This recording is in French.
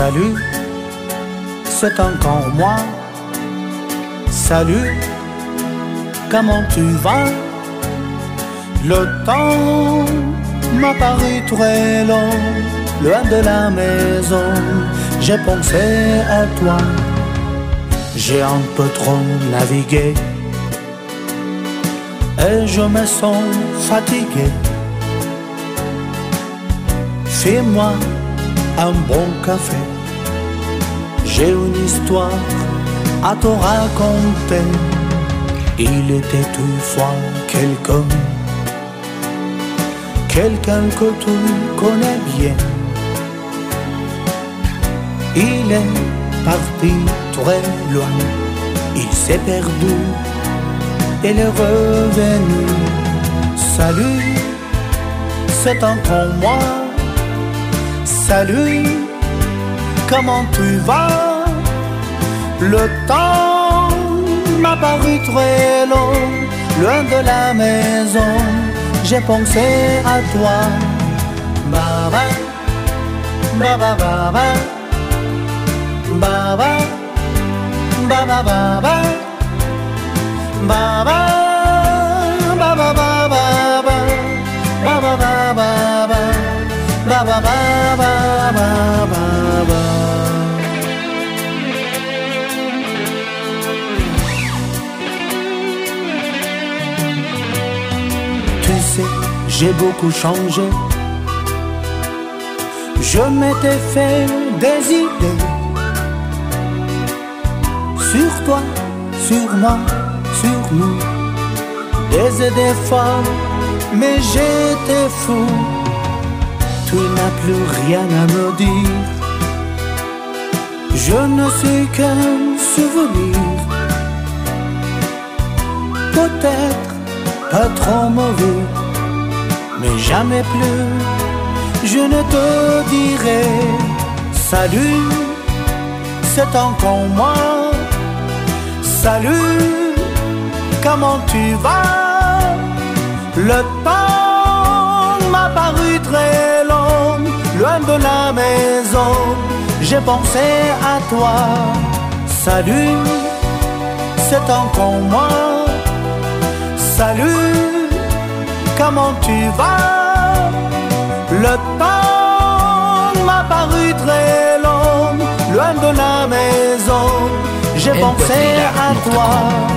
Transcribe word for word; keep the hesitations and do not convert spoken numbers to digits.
Salut, c'est encore moi. Salut, comment tu vas? Le temps m'a paru très long, loin de la maison. J'ai pensé à toi, j'ai un peu trop navigué et je me sens fatigué. Fais-moi un bon café, j'ai une histoire à te raconter. Il était une fois quelqu'un, quelqu'un que tu connais bien. Il est parti très loin, il s'est perdu, il est revenu. Salut, c'est encore moi. Salut, comment tu vas? Le temps m'a paru très long, loin de la maison. J'ai pensé à toi. Baba, baba, baba, baba, baba, baba, baba, baba, baba, baba, baba. Ba ba ba ba ba ba ba. Tu sais, j'ai beaucoup changé. Je m'étais fait des idées sur toi, sur moi, sur nous. Des idées folles, mais j'étais fou. Tu n'as plus rien à me dire. Je ne suis qu'un souvenir. Peut-être pas trop mauvais, mais jamais plus je ne te dirai. Salut, c'est encore moi. Salut, comment tu vas? Le temps m'a paru très long, loin de la maison. J'ai pensé à toi. Salut, c'est encore moi. Salut, comment tu vas? Le temps m'a paru très long, loin de la maison. J'ai pensé à toi.